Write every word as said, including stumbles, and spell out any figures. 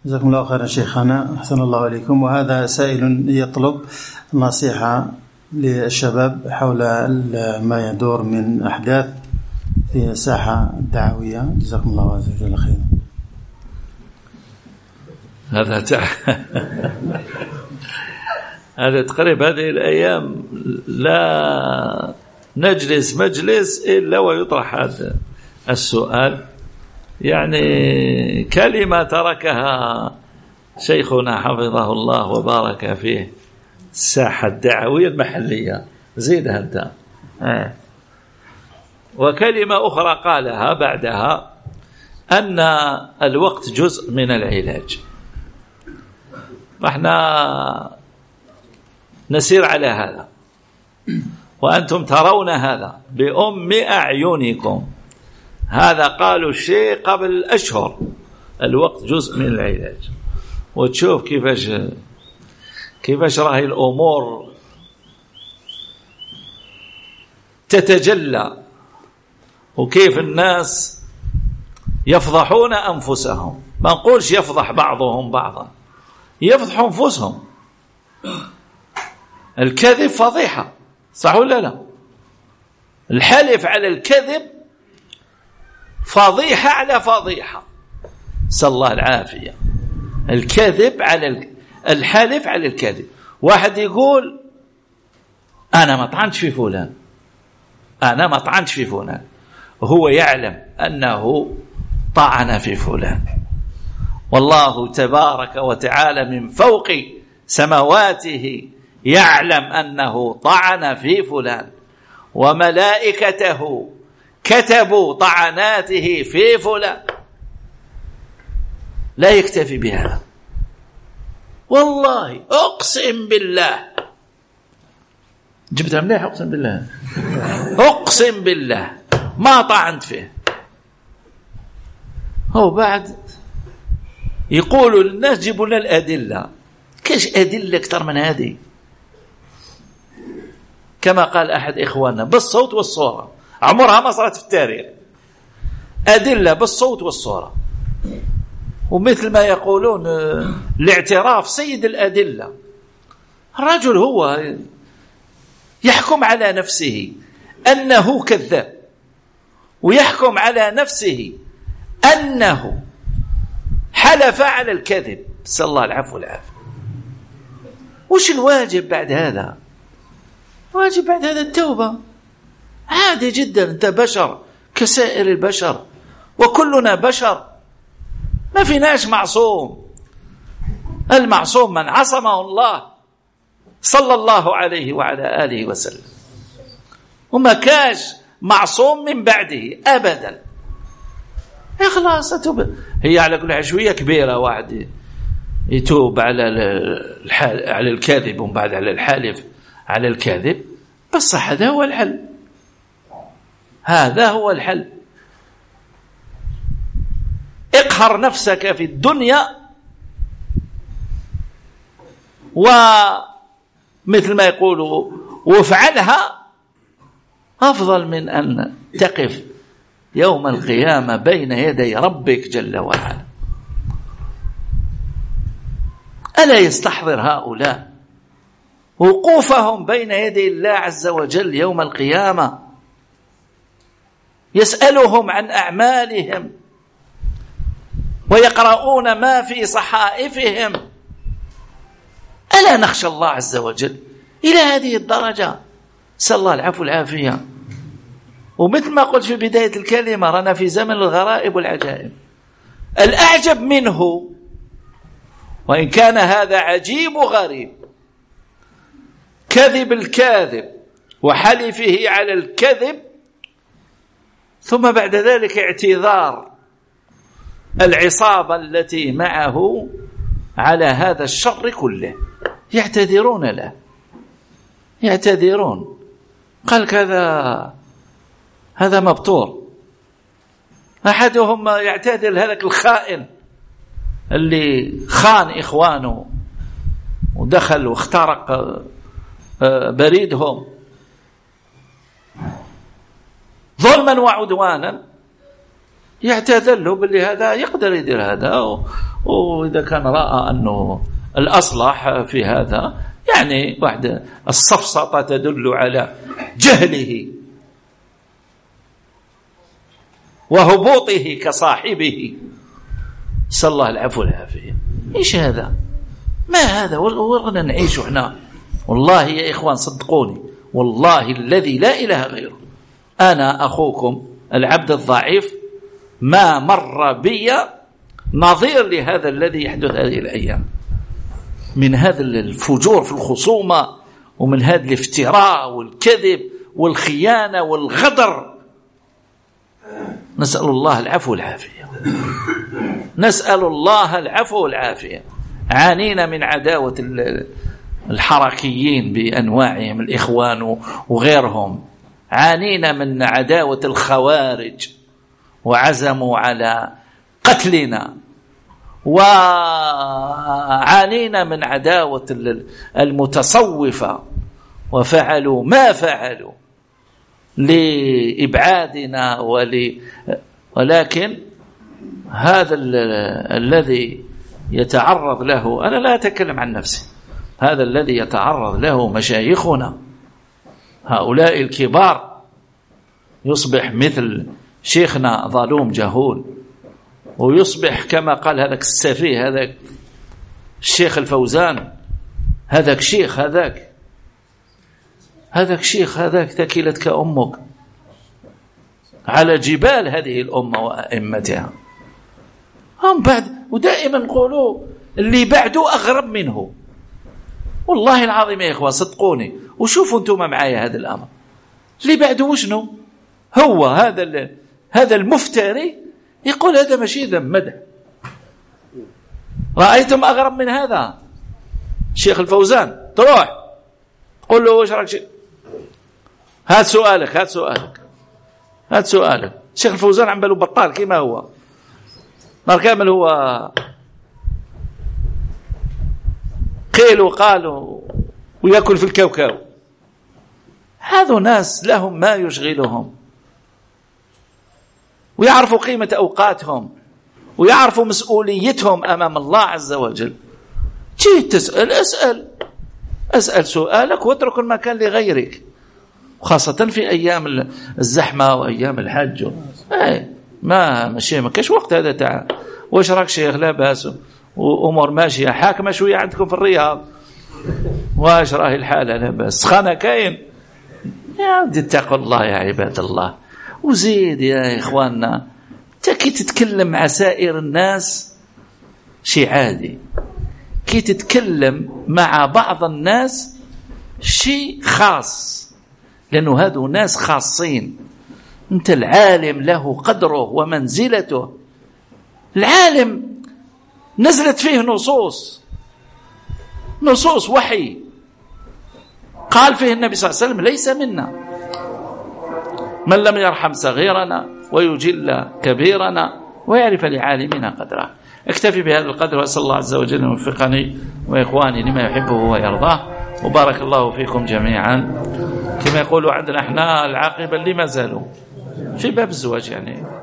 جزاكم الله خيرا شيخنا، أحسن الله عليكم. وهذا سائل يطلب نصيحة للشباب حول ما يدور من أحداث في الساحة الدعوية، جزاكم الله عز وجل خيرا. هذا تع... هذا تقريبا هذه الأيام لا نجلس مجلس إلا ويطرح هذا السؤال. يعني كلمة تركها شيخنا حفظه الله وبارك فيه، الساحة الدعوية المحلية، زيدها أنت. آه. وكلمة أخرى قالها بعدها أن الوقت جزء من العلاج. نحن نسير على هذا وأنتم ترون هذا بأم أعينكم. هذا قالوا الشيء قبل أشهر، الوقت جزء من العلاج، وتشوف كيفاش كيفاش راهي الأمور تتجلى، وكيف الناس يفضحون أنفسهم. ما نقولش يفضح بعضهم بعضا، يفضحوا أنفسهم. الكذب فضيحة، صح ولا لا؟ الحلف على الكذب فضيحة على فضيحة، صلى الله العافية. الكذب على الحلف على الكذب. واحد يقول أنا ما طعنتش في فلان، أنا ما طعنتش في فلان، هو يعلم أنه طعن في فلان، والله تبارك وتعالى من فوق سماواته يعلم أنه طعن في فلان، وملائكته كتبوا طعناته في فلان. لا يكتفي بهذا، والله أقسم بالله، جبتها مليح، أقسم بالله أقسم بالله ما طعنت فيه. هو بعد يقولوا للناس جيبوا لنا الأدلة. كاش أدلة أكثر من هذه؟ كما قال أحد إخواننا بالصوت والصورة، عمرها ما صارت في التاريخ. أدلة بالصوت والصورة، ومثل ما يقولون الاعتراف سيد الأدلة. الرجل هو يحكم على نفسه أنه كذاب، ويحكم على نفسه أنه حلف على الكذب، صلى الله العفو والعافية. وش الواجب بعد هذا؟ واجب بعد هذا التوبة، عادي جدا. أنت بشر كسائر البشر، وكلنا بشر، ما فيناش معصوم. المعصوم من عصمه الله صلى الله عليه وعلى آله وسلم، وما كاش معصوم من بعده أبدا. خلاص أتوب. هي على كل عشوية كبيرة، واحد يتوب على الحال على الكاذب ومن بعد على الحالف على الكاذب، بس هذا هو الحل، هذا هو الحل. اقهر نفسك في الدنيا، ومثل ما يقولوا وافعلها أفضل من أن تقف يوم القيامة بين يدي ربك جل وعلا. ألا يستحضر هؤلاء وقوفهم بين يدي الله عز وجل يوم القيامة، يسألهم عن أعمالهم ويقرؤون ما في صحائفهم. ألا نخشى الله عز وجل إلى هذه الدرجة؟ سأل الله العفو والعافية. ومثل ما قلت في بداية الكلمة، رانا في زمن الغرائب والعجائب. الأعجب منه، وإن كان هذا عجيب وغريب، كذب الكاذب وحلفه على الكذب، ثم بعد ذلك اعتذار العصابة التي معه على هذا الشر كله، يعتذرون له، يعتذرون. قال كذا هذا مبتور. أحدهم يعتذر هذاك الخائن اللي خان إخوانه ودخل واخترق بريدهم ظلما وعدوانا، يعتذر له باللي هذا يقدر يدير هذا، وإذا كان رأى أنه الأصلح في هذا، يعني واحد السفسطة تدل على جهله وهبوطه كصاحبه، نسأل الله العفو والعافية. إيش هذا؟ ما هذا؟ ورغنا نعيش احنا. والله يا إخوان صدقوني، والله الذي لا إله غيره، أنا أخوكم العبد الضعيف ما مر بي نظير لهذا الذي يحدث هذه الأيام، من هذا الفجور في الخصومة، ومن هذا الافتراء والكذب والخيانة والغدر. نسأل الله العفو والعافية، نسأل الله العفو والعافية. عانينا من عداوة الحركيين بأنواعهم، الإخوان وغيرهم، عانينا من عداوة الخوارج وعزموا على قتلنا، وعانينا من عداوة المتصوفة وفعلوا ما فعلوا لإبعادنا ول... ولكن هذا الذي يتعرض له، أنا لا أتكلم عن نفسي، هذا الذي يتعرض له مشايخنا هؤلاء الكبار، يصبح مثل شيخنا ظلوم جهول، ويصبح كما قال هذاك السفيه، هذاك الشيخ الفوزان، هذاك شيخ، هذاك هذاك شيخ، هذاك تكلتك أمك على جبال هذه الأمة وأئمتها. هم بعد، ودائما نقولوا اللي بعده أغرب منه. والله العظيم يا إخوة صدقوني، وشوفوا أنتم معايا هذا الأمر، اللي بعده وشنو هو؟ هذا هذا المفتري يقول هذا ماشي ذم مدح. رأيتم أغرب من هذا؟ الشيخ الفوزان تروح قل له وش رأيك؟ هات سؤالك، هات سؤالك، هات سؤالك. الشيخ الفوزان عم باله بطال كما هو، نهار كامل هو قيل وقال ويأكل في الكوكو. هذو ناس لهم ما يشغلهم، ويعرفوا قيمة أوقاتهم، ويعرفوا مسؤوليتهم أمام الله عز وجل. جيت تسأل، أسأل أسأل سؤالك واترك المكان لغيرك، وخاصة في أيام الزحمة وأيام الحج. أي ما مشي ما كاش وقت هذا تعال واش راك شيخ؟ لا بأس وأمور ماشية، حاكمة شوية عندكم في الرياض، واش راهي الحالة؟ لا بأس. سخانة كاين؟ يا عبد اتقوا الله يا عباد الله. وزيد يا إخواننا، كي تتكلم مع سائر الناس شيء عادي، كي تتكلم مع بعض الناس شيء خاص، لأنه هذو ناس خاصين. أنت العالم له قدره ومنزلته. العالم نزلت فيه نصوص، نصوص وحي قال فيه النبي صلى الله عليه وسلم ليس منا من لم يرحم صغيرنا ويجل كبيرنا ويعرف لعالمنا قدره. اكتفي بهذا القدر، وأسأل الله عز وجل أن يوفقني وإخواني لما يحبه ويرضاه، وبارك الله فيكم جميعا. كما يقولوا عندنا احنا العاقبة اللي ما زالوا في باب الزواج، يعني